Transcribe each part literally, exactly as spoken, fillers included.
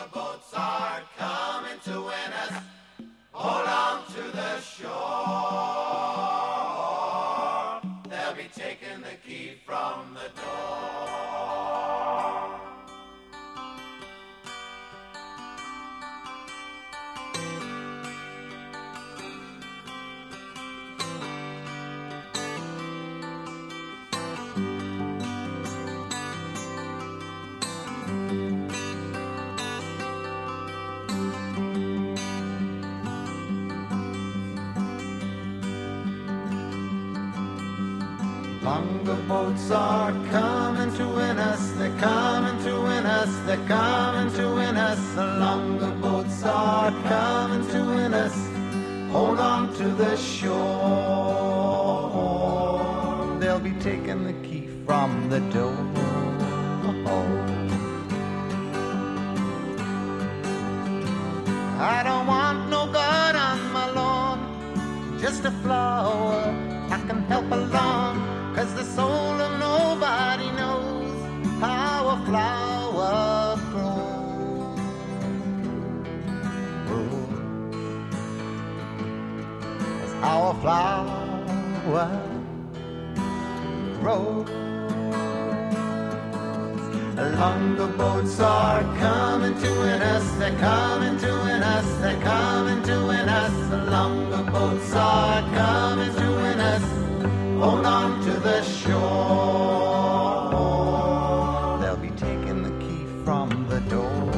boats are coming to win us. Hold on to the shore. They'll be taking the key from the door. Longer boats are coming to win us, they're coming to win us, they're coming to win us. The longer boats are coming to win us. Hold on to the shore. They'll be taking the key from the door. I don't want no God on my lawn, just a flower I can help along. 'Cause the soul of nobody knows how a flower grows. That's how a flower grows. Longer boats are coming to win us, they're coming to win us, they're coming to win us. Longer boats are coming to win us. Hold on to the shore. They'll be taking the key from the door.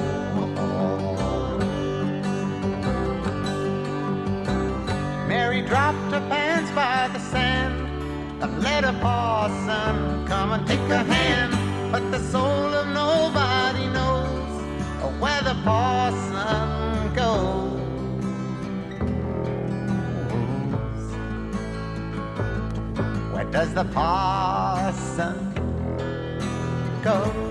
Mary dropped her pants by the sand and let her parson come and take her hand. But the soul of nobody knows where the parson goes. Where does the parson go?